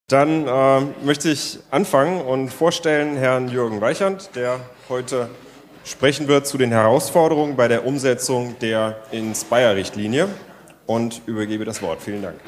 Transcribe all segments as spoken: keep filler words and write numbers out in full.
Dann äh, möchte ich anfangen und vorstellen Herrn Jürgen Weichand, der heute sprechen wird zu den Herausforderungen bei der Umsetzung der Inspire-Richtlinie, und übergebe das Wort. Vielen Dank.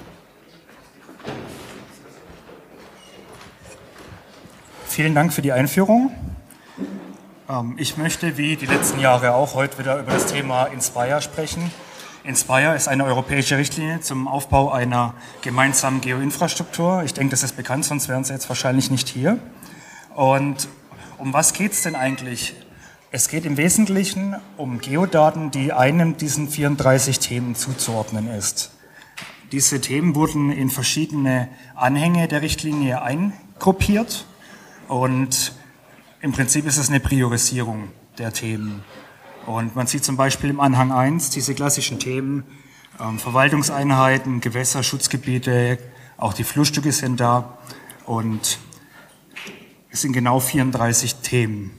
Vielen Dank für die Einführung. Ich möchte wie die letzten Jahre auch heute wieder über das Thema Inspire sprechen. Inspire ist eine europäische Richtlinie zum Aufbau einer gemeinsamen Geoinfrastruktur. Ich denke, das ist bekannt, sonst wären Sie jetzt wahrscheinlich nicht hier. Und um was geht es denn eigentlich? Es geht im Wesentlichen um Geodaten, die einem diesen vierunddreißig Themen zuzuordnen ist. Diese Themen wurden in verschiedene Anhänge der Richtlinie eingruppiert und im Prinzip ist es eine Priorisierung der Themen. Und man sieht zum Beispiel im Anhang eins diese klassischen Themen, ähm, Verwaltungseinheiten, Gewässer, Schutzgebiete, auch die Flussstücke sind da und es sind genau vierunddreißig Themen.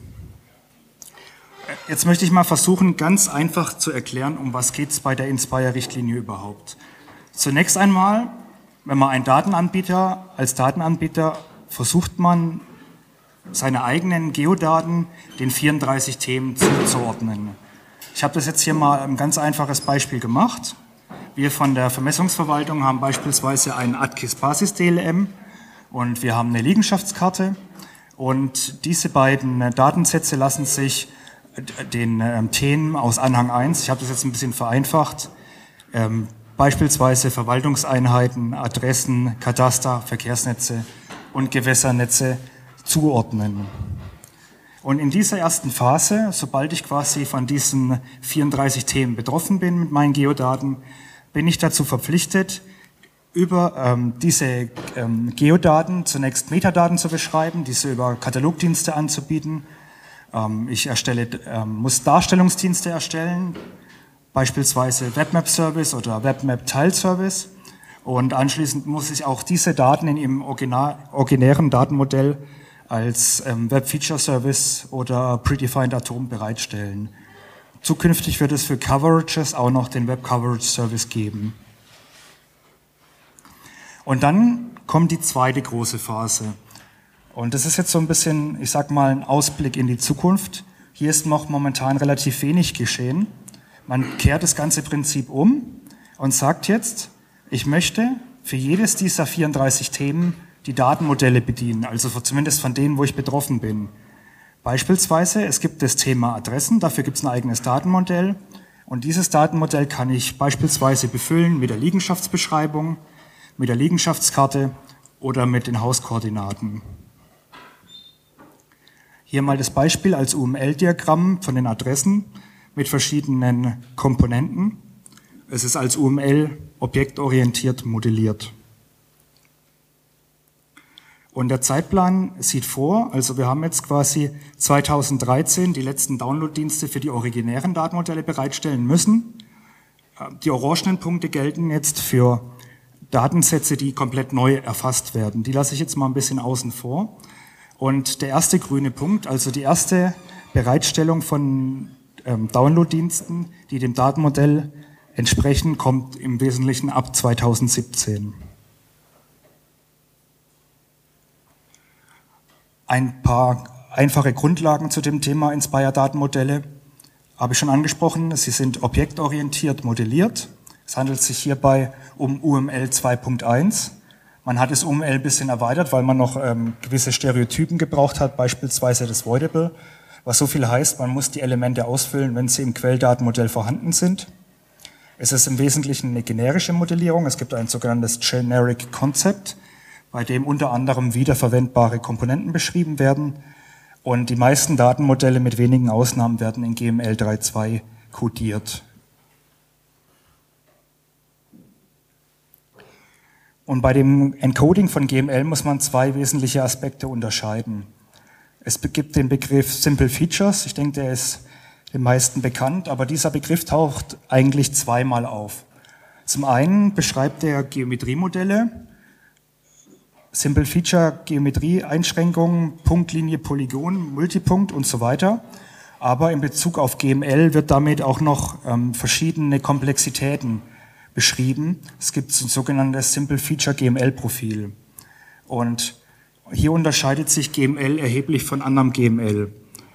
Jetzt möchte ich mal versuchen, ganz einfach zu erklären, um was geht es bei der Inspire-Richtlinie überhaupt. Zunächst einmal, wenn man ein Datenanbieter, als Datenanbieter versucht man, seine eigenen Geodaten den vierunddreißig Themen zuzuordnen. Ich habe das jetzt hier mal ein ganz einfaches Beispiel gemacht. Wir von der Vermessungsverwaltung haben beispielsweise ein A D C I S-Basis-D L M und wir haben eine Liegenschaftskarte und diese beiden Datensätze lassen sich den ähm, Themen aus Anhang eins, ich habe das jetzt ein bisschen vereinfacht, ähm, beispielsweise Verwaltungseinheiten, Adressen, Kataster, Verkehrsnetze und Gewässernetze zuordnen. Und in dieser ersten Phase, sobald ich quasi von diesen vierunddreißig Themen betroffen bin mit meinen Geodaten, bin ich dazu verpflichtet, über ähm, diese ähm, Geodaten zunächst Metadaten zu beschreiben, diese über Katalogdienste anzubieten. Ähm, ich erstelle, ähm, muss Darstellungsdienste erstellen, beispielsweise Webmap-Service oder Webmap-Tile-Service. Und anschließend muss ich auch diese Daten in ihrem original, originären Datenmodell als ähm, Web-Feature-Service oder Predefined Atom bereitstellen. Zukünftig wird es für Coverages auch noch den Web-Coverage-Service geben. Und dann kommt die zweite große Phase. Und das ist jetzt so ein bisschen, ich sag mal, ein Ausblick in die Zukunft. Hier ist noch momentan relativ wenig geschehen. Man kehrt das ganze Prinzip um und sagt jetzt, ich möchte für jedes dieser vierunddreißig Themen die Datenmodelle bedienen, also zumindest von denen, wo ich betroffen bin. Beispielsweise, es gibt das Thema Adressen, dafür gibt es ein eigenes Datenmodell und dieses Datenmodell kann ich beispielsweise befüllen mit der Liegenschaftsbeschreibung, mit der Liegenschaftskarte oder mit den Hauskoordinaten. Hier mal das Beispiel als U M L-Diagramm von den Adressen mit verschiedenen Komponenten. Es ist als U M L objektorientiert modelliert. Und der Zeitplan sieht vor, also wir haben jetzt quasi zweitausenddreizehn die letzten Downloaddienste für die originären Datenmodelle bereitstellen müssen. Die orangenen Punkte gelten jetzt für Datensätze, die komplett neu erfasst werden. Die lasse ich jetzt mal ein bisschen außen vor. Und der erste grüne Punkt, also die erste Bereitstellung von ähm, Downloaddiensten, die dem Datenmodell entsprechen, kommt im Wesentlichen ab zweitausendsiebzehn. Ein paar einfache Grundlagen zu dem Thema Inspire-Datenmodelle habe ich schon angesprochen. Sie sind objektorientiert modelliert. Es handelt sich hierbei um U M L zwei Punkt eins. Man hat das U M L ein bisschen erweitert, weil man noch ähm, gewisse Stereotypen gebraucht hat, beispielsweise das Voidable, was so viel heißt, man muss die Elemente ausfüllen, wenn sie im Quelldatenmodell vorhanden sind. Es ist im Wesentlichen eine generische Modellierung. Es gibt ein sogenanntes Generic Concept, bei dem unter anderem wiederverwendbare Komponenten beschrieben werden. Und die meisten Datenmodelle mit wenigen Ausnahmen werden in G M L drei Punkt zwei kodiert. Und bei dem Encoding von G M L muss man zwei wesentliche Aspekte unterscheiden. Es gibt den Begriff Simple Features, ich denke, der ist den meisten bekannt, aber dieser Begriff taucht eigentlich zweimal auf. Zum einen beschreibt er Geometriemodelle, Simple Feature, Geometrieeinschränkungen, Punktlinie, Polygon, Multipunkt und so weiter. Aber in Bezug auf G M L wird damit auch noch ähm, verschiedene Komplexitäten beschrieben. Es gibt ein sogenanntes Simple Feature G M L Profil. Und hier unterscheidet sich G M L erheblich von anderem G M L.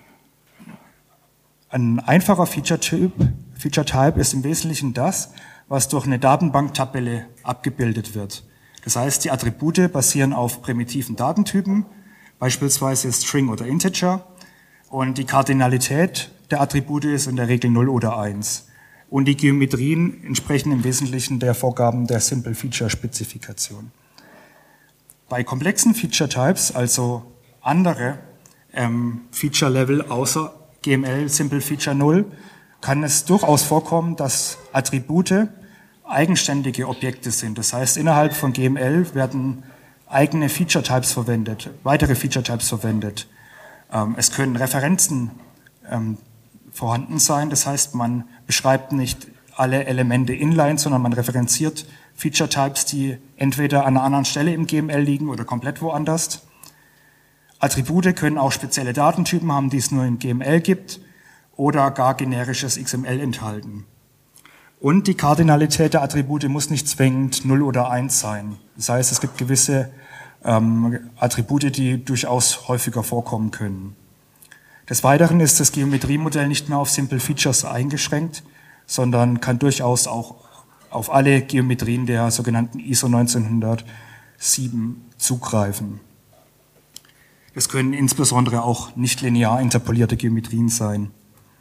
Ein einfacher Feature-Typ, Feature-Type ist im Wesentlichen das, was durch eine Datenbanktabelle abgebildet wird. Das heißt, die Attribute basieren auf primitiven Datentypen, beispielsweise String oder Integer, und die Kardinalität der Attribute ist in der Regel null oder eins. Und die Geometrien entsprechen im Wesentlichen der Vorgaben der Simple Feature Spezifikation. Bei komplexen Feature Types, also andere ähm, Feature Level außer G M L Simple Feature null, kann es durchaus vorkommen, dass Attribute eigenständige Objekte sind. Das heißt, innerhalb von G M L werden eigene Feature Types verwendet, weitere Feature Types verwendet. Ähm, es können Referenzen ähm, vorhanden sein. Das heißt, man beschreibt nicht alle Elemente inline, sondern man referenziert Feature Types, die entweder an einer anderen Stelle im G M L liegen oder komplett woanders. Attribute können auch spezielle Datentypen haben, die es nur in G M L gibt, oder gar generisches X M L enthalten. Und die Kardinalität der Attribute muss nicht zwingend null oder eins sein. Das heißt, es gibt gewisse ähm, Attribute, die durchaus häufiger vorkommen können. Des Weiteren ist das Geometriemodell nicht mehr auf Simple Features eingeschränkt, sondern kann durchaus auch auf alle Geometrien der sogenannten I S O neunzehnhundertsieben zugreifen. Es können insbesondere auch nicht linear interpolierte Geometrien sein.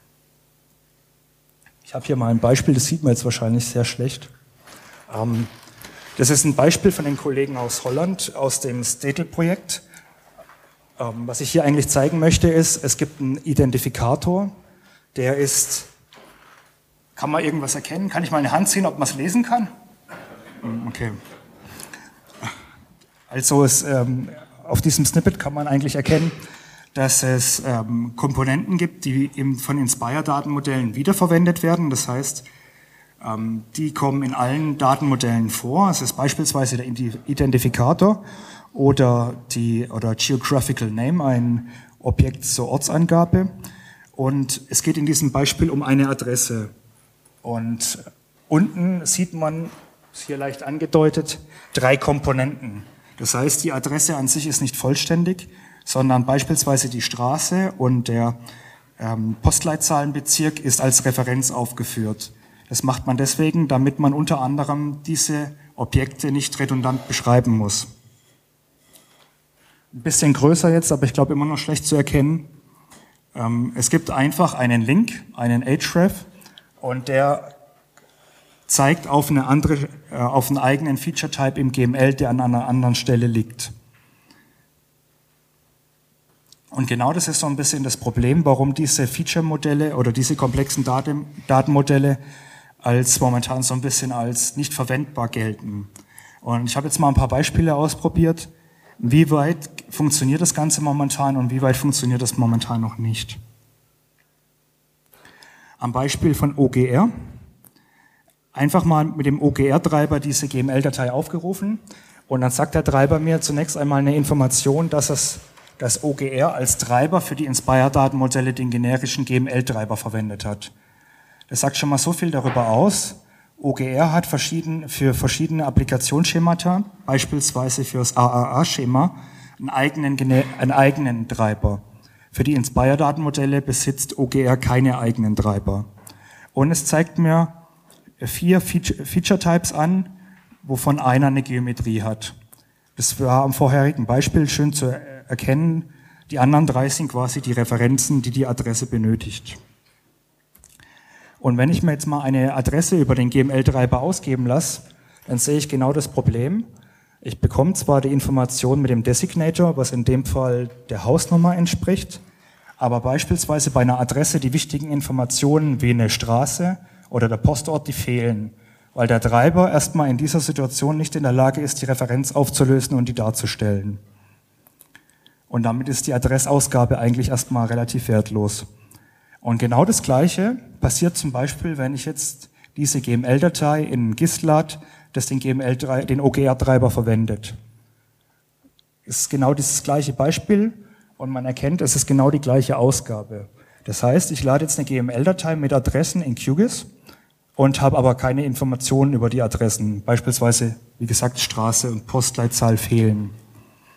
Ich habe hier mal ein Beispiel, das sieht man jetzt wahrscheinlich sehr schlecht. Das ist ein Beispiel von den Kollegen aus Holland, aus dem Statel-Projekt. Was ich hier eigentlich zeigen möchte, ist, es gibt einen Identifikator, der ist, kann man irgendwas erkennen? Kann ich mal eine Hand ziehen, ob man es lesen kann? Okay. Also es, ähm, auf diesem Snippet kann man eigentlich erkennen, dass es ähm, Komponenten gibt, die eben von Inspire-Datenmodellen wiederverwendet werden. Das heißt, ähm, die kommen in allen Datenmodellen vor. Es ist beispielsweise der Identifikator oder die oder Geographical Name, ein Objekt zur Ortsangabe. Und es geht in diesem Beispiel um eine Adresse. Und unten sieht man, ist hier leicht angedeutet, drei Komponenten. Das heißt, die Adresse an sich ist nicht vollständig, sondern beispielsweise die Straße und der ähm, Postleitzahlenbezirk ist als Referenz aufgeführt. Das macht man deswegen, damit man unter anderem diese Objekte nicht redundant beschreiben muss. Ein bisschen größer jetzt, aber ich glaube immer noch schlecht zu erkennen. Ähm, es gibt einfach einen Link, einen href, und der zeigt auf eine andere, äh, auf einen eigenen Feature-Type im G M L, der an einer anderen Stelle liegt. Und genau das ist so ein bisschen das Problem, warum diese Feature-Modelle oder diese komplexen Daten, Datenmodelle als momentan so ein bisschen als nicht verwendbar gelten. Und ich habe jetzt mal ein paar Beispiele ausprobiert, wie weit funktioniert das Ganze momentan und wie weit funktioniert das momentan noch nicht. Am Beispiel von O G R. Einfach mal mit dem O G R-Treiber diese G M L-Datei aufgerufen und dann sagt der Treiber mir zunächst einmal eine Information, dass es das O G R als Treiber für die Inspire-Datenmodelle den generischen G M L-Treiber verwendet hat. Das sagt schon mal so viel darüber aus. O G R hat verschieden, für verschiedene Applikationsschemata, beispielsweise für das A A A-Schema, einen eigenen, einen eigenen Treiber. Für die Inspire-Datenmodelle besitzt O G R keine eigenen Treiber. Und es zeigt mir vier Feature-Types an, wovon einer eine Geometrie hat. Das war am vorherigen Beispiel schön zu erkennen. Die anderen drei sind quasi die Referenzen, die die Adresse benötigt. Und wenn ich mir jetzt mal eine Adresse über den G M L-Treiber ausgeben lasse, dann sehe ich genau das Problem. Ich bekomme zwar die Information mit dem Designator, was in dem Fall der Hausnummer entspricht, aber beispielsweise bei einer Adresse die wichtigen Informationen wie eine Straße oder der Postort, die fehlen, weil der Treiber erstmal in dieser Situation nicht in der Lage ist, die Referenz aufzulösen und die darzustellen. Und damit ist die Adressausgabe eigentlich erstmal relativ wertlos. Und genau das Gleiche passiert zum Beispiel, wenn ich jetzt diese G M L-Datei in Gist lade, das den, G M L, den O G R-Treiber verwendet. Es ist genau dieses gleiche Beispiel und man erkennt, es ist genau die gleiche Ausgabe. Das heißt, ich lade jetzt eine G M L-Datei mit Adressen in QGIS und habe aber keine Informationen über die Adressen. Beispielsweise, wie gesagt, Straße und Postleitzahl fehlen.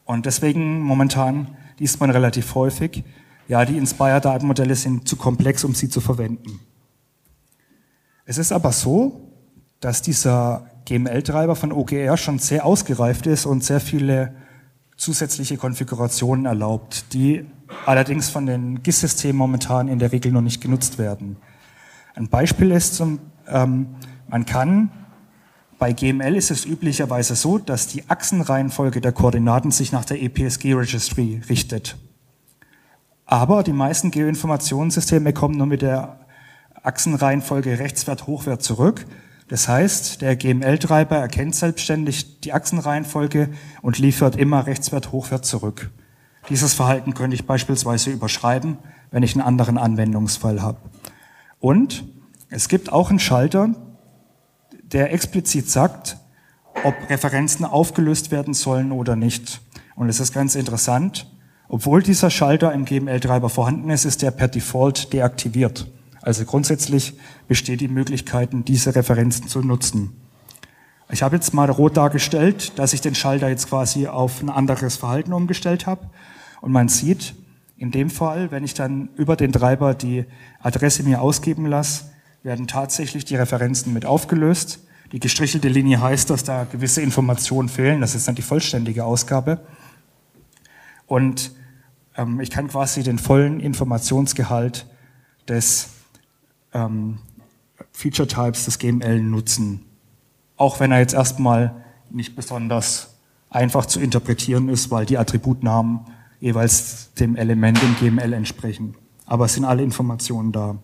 Und deswegen momentan liest man relativ häufig, ja, die Inspire-Datenmodelle sind zu komplex, um sie zu verwenden. Es ist aber so, dass dieser G M L-Treiber von O G R schon sehr ausgereift ist und sehr viele zusätzliche Konfigurationen erlaubt, die allerdings von den G I S-Systemen momentan in der Regel noch nicht genutzt werden. Ein Beispiel ist, zum, ähm, man kann, bei G M L ist es üblicherweise so, dass die Achsenreihenfolge der Koordinaten sich nach der E P S G-Registry richtet. Aber die meisten Geoinformationssysteme kommen nur mit der Achsenreihenfolge Rechtswert-Hochwert zurück. Das heißt, der G M L-Treiber erkennt selbstständig die Achsenreihenfolge und liefert immer Rechtswert-Hochwert zurück. Dieses Verhalten könnte ich beispielsweise überschreiben, wenn ich einen anderen Anwendungsfall habe. Und es gibt auch einen Schalter, der explizit sagt, ob Referenzen aufgelöst werden sollen oder nicht. Und es ist ganz interessant, obwohl dieser Schalter im G M L-Treiber vorhanden ist, ist der per Default deaktiviert. Also grundsätzlich besteht die Möglichkeit, diese Referenzen zu nutzen. Ich habe jetzt mal rot dargestellt, dass ich den Schalter jetzt quasi auf ein anderes Verhalten umgestellt habe. Und man sieht, in dem Fall, wenn ich dann über den Treiber die Adresse mir ausgeben lasse, werden tatsächlich die Referenzen mit aufgelöst. Die gestrichelte Linie heißt, dass da gewisse Informationen fehlen. Das ist dann die vollständige Ausgabe. Und ähm, ich kann quasi den vollen Informationsgehalt des ähm, Feature Types des G M L nutzen. Auch wenn er jetzt erstmal nicht besonders einfach zu interpretieren ist, weil die Attributnamen jeweils dem Element im G M L entsprechen. Aber es sind alle Informationen da.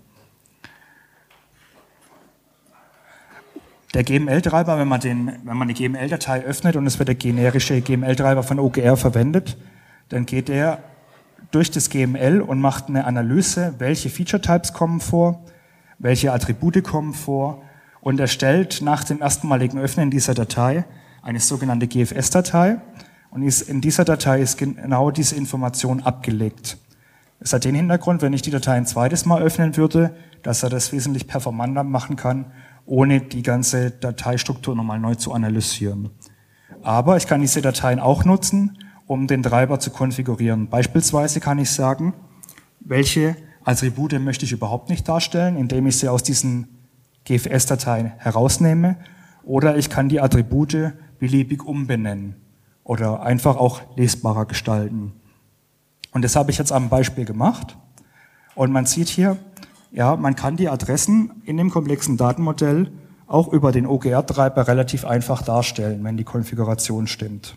Der G M L-Treiber, wenn man, den, wenn man eine G M L-Datei öffnet und es wird der generische G M L-Treiber von O G R verwendet, dann geht er durch das G M L und macht eine Analyse, welche Feature-Types kommen vor, welche Attribute kommen vor und erstellt nach dem erstmaligen Öffnen dieser Datei eine sogenannte G F S-Datei und in dieser Datei ist genau diese Information abgelegt. Es hat den Hintergrund, wenn ich die Datei ein zweites Mal öffnen würde, dass er das wesentlich performanter machen kann, ohne die ganze Dateistruktur nochmal neu zu analysieren. Aber ich kann diese Dateien auch nutzen, um den Treiber zu konfigurieren. Beispielsweise kann ich sagen, welche Attribute möchte ich überhaupt nicht darstellen, indem ich sie aus diesen G F S-Dateien herausnehme, oder ich kann die Attribute beliebig umbenennen oder einfach auch lesbarer gestalten. Und das habe ich jetzt am Beispiel gemacht. Und man sieht hier, ja, man kann die Adressen in dem komplexen Datenmodell auch über den O G R-Treiber relativ einfach darstellen, wenn die Konfiguration stimmt.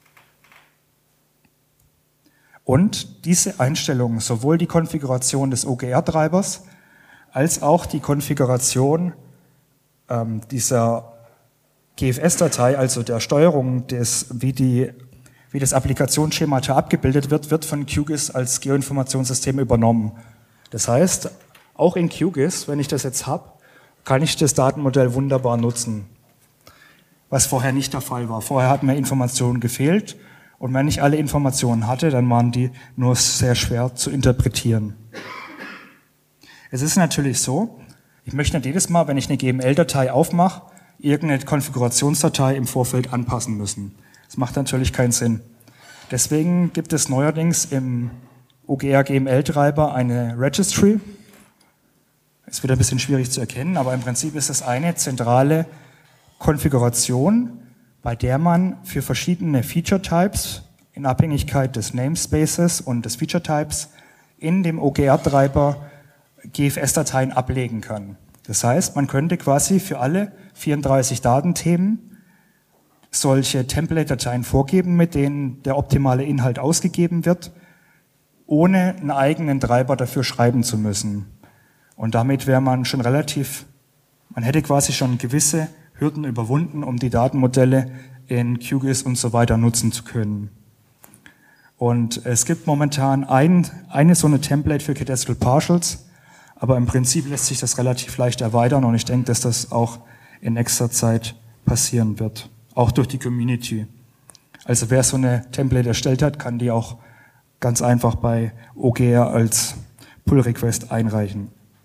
Und diese Einstellungen, sowohl die Konfiguration des O G R-Treibers als auch die Konfiguration ähm, dieser G F S-Datei, also der Steuerung, des, wie, die, wie das Applikationsschemata abgebildet wird, wird von Q G I S als Geoinformationssystem übernommen. Das heißt, auch in Q G I S, wenn ich das jetzt habe, kann ich das Datenmodell wunderbar nutzen. Was vorher nicht der Fall war. Vorher hat mir Informationen gefehlt und wenn ich alle Informationen hatte, dann waren die nur sehr schwer zu interpretieren. Es ist natürlich so, ich möchte nicht jedes Mal, wenn ich eine G M L-Datei aufmache, irgendeine Konfigurationsdatei im Vorfeld anpassen müssen. Das macht natürlich keinen Sinn. Deswegen gibt es neuerdings im O G R G M L-Treiber eine Registry. Ist wieder ein bisschen schwierig zu erkennen, aber im Prinzip ist es eine zentrale Konfiguration, bei der man für verschiedene Feature-Types in Abhängigkeit des Namespaces und des Feature-Types in dem O G R-Treiber G F S-Dateien ablegen kann. Das heißt, man könnte quasi für alle vierunddreißig Datenthemen solche Template-Dateien vorgeben, mit denen der optimale Inhalt ausgegeben wird, ohne einen eigenen Treiber dafür schreiben zu müssen. Und damit wäre man schon relativ, man hätte quasi schon gewisse Hürden überwunden, um die Datenmodelle in Q G I S und so weiter nutzen zu können. Und es gibt momentan ein, eine so eine Template für Cadastral Partials, aber im Prinzip lässt sich das relativ leicht erweitern und ich denke, dass das auch in nächster Zeit passieren wird, auch durch die Community. Also wer so eine Template erstellt hat, kann die auch ganz einfach bei O G R als Pull-Request einreichen.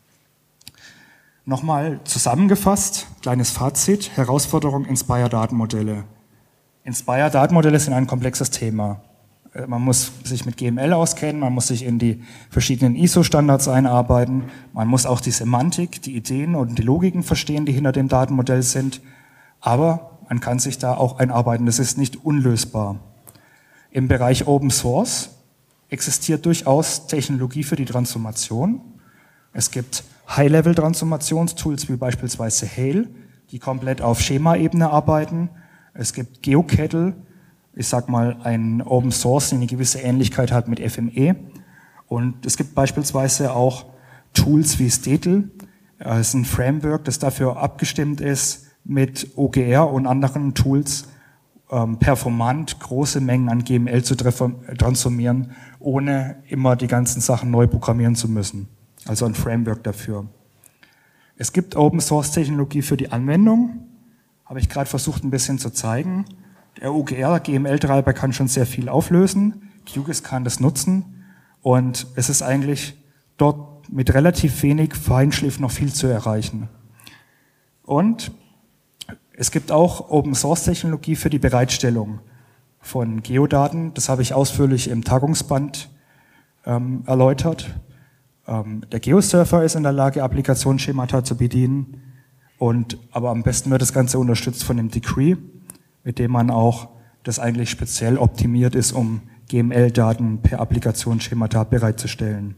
Nochmal zusammengefasst, kleines Fazit, Herausforderung Inspire-Datenmodelle. Inspire-Datenmodelle sind ein komplexes Thema. Man muss sich mit G M L auskennen, man muss sich in die verschiedenen I S O-Standards einarbeiten, man muss auch die Semantik, die Ideen und die Logiken verstehen, die hinter dem Datenmodell sind, aber man kann sich da auch einarbeiten, das ist nicht unlösbar. Im Bereich Open Source existiert durchaus Technologie für die Transformation. Es gibt High-Level-Transformationstools wie beispielsweise Hail, die komplett auf Schema-Ebene arbeiten. Es gibt GeoCettle, ich sag mal, ein Open Source, der eine gewisse Ähnlichkeit hat mit F M E. Und es gibt beispielsweise auch Tools wie Stetel. Das ist ein Framework, das dafür abgestimmt ist, mit O G R und anderen Tools ähm, performant große Mengen an G M L zu transformieren, ohne immer die ganzen Sachen neu programmieren zu müssen. Also ein Framework dafür. Es gibt Open Source Technologie für die Anwendung, habe ich gerade versucht ein bisschen zu zeigen. Der O G R, G M L-Treiber kann schon sehr viel auflösen, QGIS kann das nutzen und es ist eigentlich dort mit relativ wenig Feinschliff noch viel zu erreichen. Und es gibt auch Open-Source-Technologie für die Bereitstellung von Geodaten. Das habe ich ausführlich im Tagungsband ähm, erläutert. Ähm, der GeoSurfer ist in der Lage, Applikationsschemata zu bedienen. Und, aber am besten wird das Ganze unterstützt von dem Decree, mit dem man auch das eigentlich speziell optimiert ist, um G M L-Daten per Applikationsschemata bereitzustellen.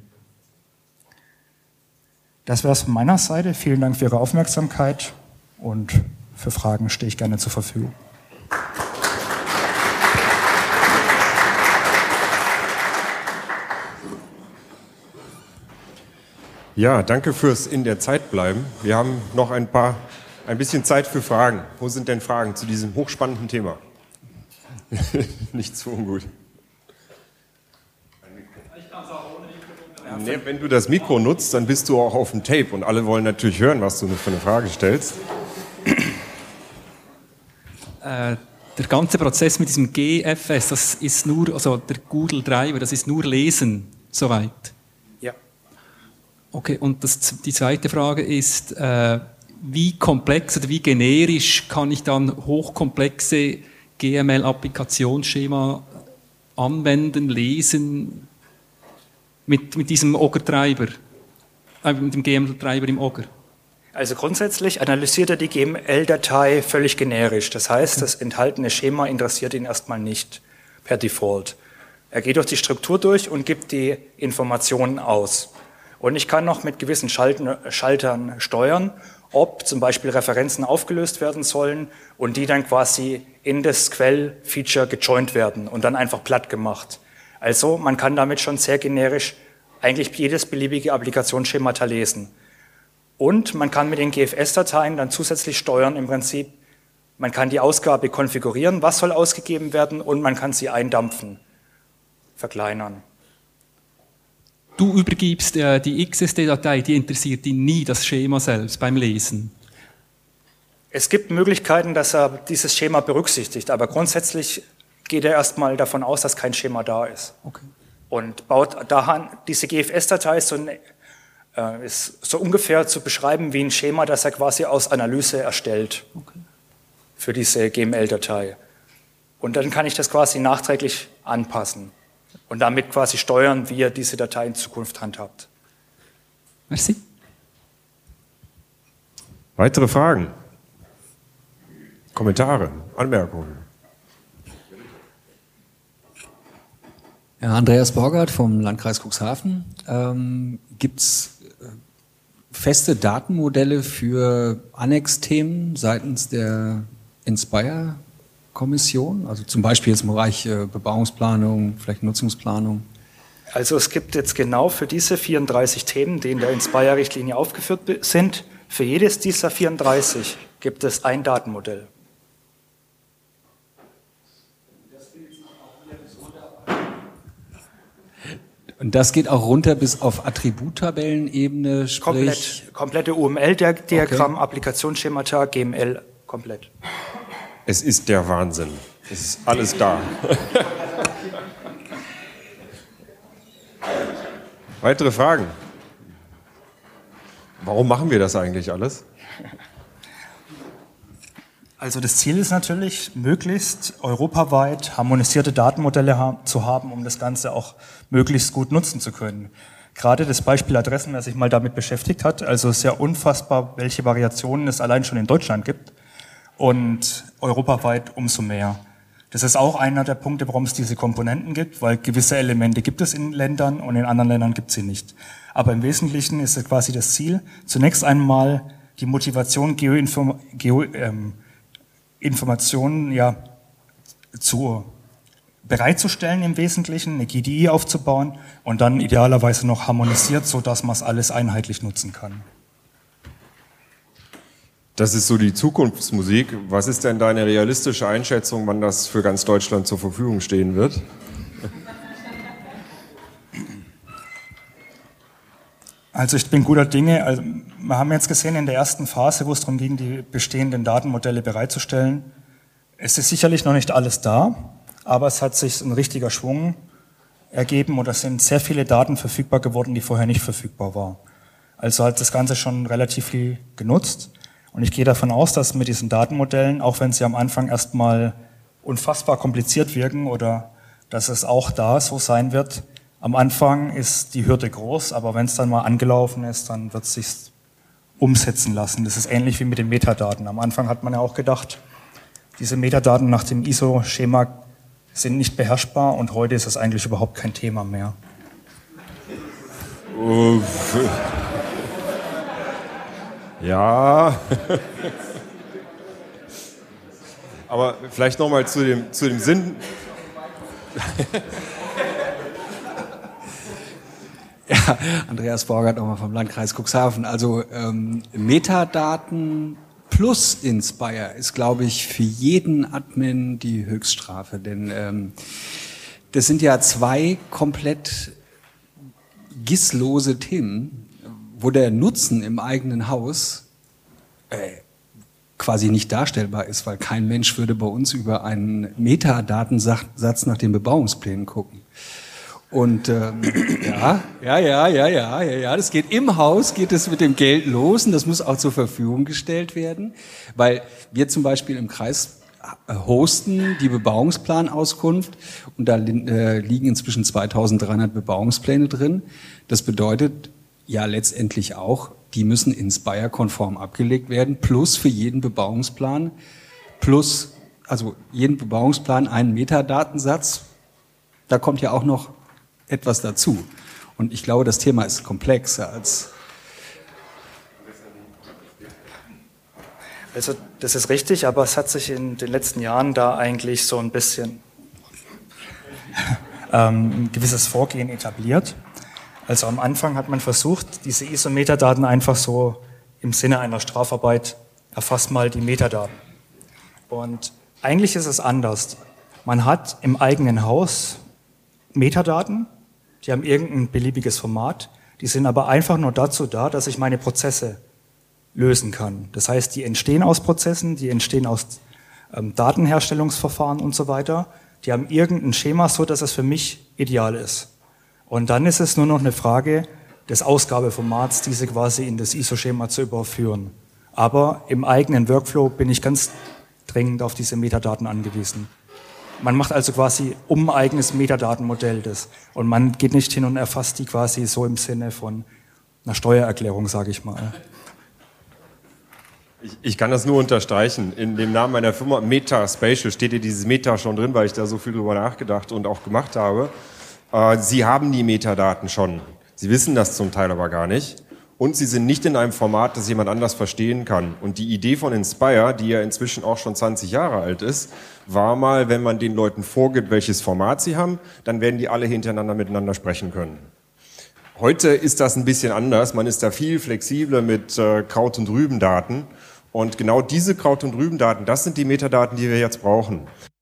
Das wäre es von meiner Seite. Vielen Dank für Ihre Aufmerksamkeit und für Fragen stehe ich gerne zur Verfügung. Ja, danke fürs in der Zeit bleiben. Wir haben noch ein paar, ein bisschen Zeit für Fragen. Wo sind denn Fragen zu diesem hochspannenden Thema? Nicht zu ungut. Ich kann es auch ohne Mikro. Nee, wenn du das Mikro nutzt, dann bist du auch auf dem Tape und alle wollen natürlich hören, was du für eine Frage stellst. Äh, der ganze Prozess mit diesem G F S, das ist nur, also der Google Driver, das ist nur Lesen, soweit. Ja. Okay, und das, die zweite Frage ist, äh, wie komplex oder wie generisch kann ich dann hochkomplexe G M L-Applikationsschema anwenden, lesen mit, mit diesem Ogre-Treiber, äh, mit dem G M L-Treiber im Ogre? Also grundsätzlich analysiert er die G M L-Datei völlig generisch. Das heißt, das enthaltene Schema interessiert ihn erstmal nicht per Default. Er geht durch die Struktur durch und gibt die Informationen aus. Und ich kann noch mit gewissen Schalten, Schaltern steuern, ob zum Beispiel Referenzen aufgelöst werden sollen und die dann quasi in das Quell-Feature gejoint werden und dann einfach platt gemacht. Also man kann damit schon sehr generisch eigentlich jedes beliebige Applikationsschemata lesen. Und man kann mit den G F S-Dateien dann zusätzlich steuern im Prinzip, man kann die Ausgabe konfigurieren, was soll ausgegeben werden und man kann sie eindampfen, verkleinern. Du übergibst äh, die X S D-Datei, die interessiert ihn nie, das Schema selbst beim Lesen. Es gibt Möglichkeiten, dass er dieses Schema berücksichtigt, aber grundsätzlich geht er erstmal davon aus, dass kein Schema da ist. Okay. Und baut daran, diese G F S-Datei ist so, ein, äh, ist so ungefähr zu beschreiben wie ein Schema, das er quasi aus Analyse erstellt, okay, für diese G M L-Datei. Und dann kann ich das quasi nachträglich anpassen und damit quasi steuern, wie ihr diese Datei in Zukunft handhabt. Merci. Weitere Fragen? Kommentare? Anmerkungen? Ja, Andreas Borgert vom Landkreis Cuxhaven. Ähm, Gibt es feste Datenmodelle für Annex-Themen seitens der Inspire-Kommission? Also zum Beispiel jetzt im Bereich äh, Bebauungsplanung, vielleicht Nutzungsplanung? Also es gibt jetzt genau für diese vierunddreißig Themen, die in der Inspire-Richtlinie aufgeführt sind, für jedes dieser vierunddreißig gibt es ein Datenmodell. Und das geht auch runter bis auf Attributtabellenebene, sprich... Komplett, komplette U M L-Diagramm, Okay. Applikationsschemata, G M L, komplett. Es ist der Wahnsinn. Es ist alles da. Weitere Fragen? Warum machen wir das eigentlich alles? Also das Ziel ist natürlich, möglichst europaweit harmonisierte Datenmodelle ha- zu haben, um das Ganze auch möglichst gut nutzen zu können. Gerade das Beispiel Adressen, wer sich mal damit beschäftigt hat, also sehr unfassbar, welche Variationen es allein schon in Deutschland gibt und europaweit umso mehr. Das ist auch einer der Punkte, warum es diese Komponenten gibt, weil gewisse Elemente gibt es in Ländern und in anderen Ländern gibt es sie nicht. Aber im Wesentlichen ist es quasi das Ziel, zunächst einmal die Motivation, Geoinform- Geo, ähm, Informationen ja, zu, bereitzustellen im Wesentlichen, eine G D I aufzubauen und dann idealerweise noch harmonisiert, sodass man es alles einheitlich nutzen kann. Das ist so die Zukunftsmusik. Was ist denn deine realistische Einschätzung, wann das für ganz Deutschland zur Verfügung stehen wird? Also ich bin guter Dinge. Also wir haben jetzt gesehen in der ersten Phase, wo es darum ging, die bestehenden Datenmodelle bereitzustellen, es ist sicherlich noch nicht alles da, aber es hat sich ein richtiger Schwung ergeben und es sind sehr viele Daten verfügbar geworden, die vorher nicht verfügbar waren. Also hat das Ganze schon relativ viel genutzt. Und ich gehe davon aus, dass mit diesen Datenmodellen, auch wenn sie am Anfang erstmal unfassbar kompliziert wirken oder dass es auch da so sein wird, am Anfang ist die Hürde groß, aber wenn es dann mal angelaufen ist, dann wird es sich umsetzen lassen. Das ist ähnlich wie mit den Metadaten. Am Anfang hat man ja auch gedacht, diese Metadaten nach dem I S O-Schema sind nicht beherrschbar und heute ist es eigentlich überhaupt kein Thema mehr. Uff. Ja, aber vielleicht nochmal zu dem, zu dem Sinn. Ja, Andreas Borgert nochmal vom Landkreis Cuxhaven. Also ähm, Metadaten plus Inspire ist, glaube ich, für jeden Admin die Höchststrafe. Denn ähm, das sind ja zwei komplett gisslose Themen, wo der Nutzen im eigenen Haus äh, quasi nicht darstellbar ist, weil kein Mensch würde bei uns über einen Metadatensatz nach den Bebauungsplänen gucken. Und ähm, ja, ja, ja, ja, ja, ja, ja, das geht im Haus, geht es mit dem Geld los und das muss auch zur Verfügung gestellt werden, weil wir zum Beispiel im Kreis hosten die Bebauungsplanauskunft und da äh, liegen inzwischen zweitausenddreihundert Bebauungspläne drin. Das bedeutet ja letztendlich auch, die müssen Inspire-konform abgelegt werden, plus für jeden Bebauungsplan, plus, also jeden Bebauungsplan einen Metadatensatz, da kommt ja auch noch etwas dazu. Und ich glaube, das Thema ist komplexer als... Also das ist richtig, aber es hat sich in den letzten Jahren da eigentlich so ein bisschen ähm, ein gewisses Vorgehen etabliert. Also am Anfang hat man versucht, diese I S O-Metadaten einfach so im Sinne einer Strafarbeit, erfasst mal die Metadaten. Und eigentlich ist es anders. Man hat im eigenen Haus Metadaten, die haben irgendein beliebiges Format, die sind aber einfach nur dazu da, dass ich meine Prozesse lösen kann. Das heißt, die entstehen aus Prozessen, die entstehen aus ähm, Datenherstellungsverfahren und so weiter. Die haben irgendein Schema, so dass es für mich ideal ist. Und dann ist es nur noch eine Frage des Ausgabeformats, diese quasi in das I S O-Schema zu überführen. Aber im eigenen Workflow bin ich ganz dringend auf diese Metadaten angewiesen. Man macht also quasi um ein eigenes Metadatenmodell das. Und man geht nicht hin und erfasst die quasi so im Sinne von einer Steuererklärung, sage ich mal. Ich, ich kann das nur unterstreichen. In dem Namen meiner Firma MetaSpatial steht hier dieses Meta schon drin, weil ich da so viel drüber nachgedacht und auch gemacht habe. Sie haben die Metadaten schon. Sie wissen das zum Teil aber gar nicht. Und sie sind nicht in einem Format, das jemand anders verstehen kann. Und die Idee von Inspire, die ja inzwischen auch schon zwanzig Jahre alt ist, war mal, wenn man den Leuten vorgibt, welches Format sie haben, dann werden die alle hintereinander miteinander sprechen können. Heute ist das ein bisschen anders. Man ist da viel flexibler mit äh, Kraut- und Rübendaten. Und genau diese Kraut- und Rübendaten, das sind die Metadaten, die wir jetzt brauchen.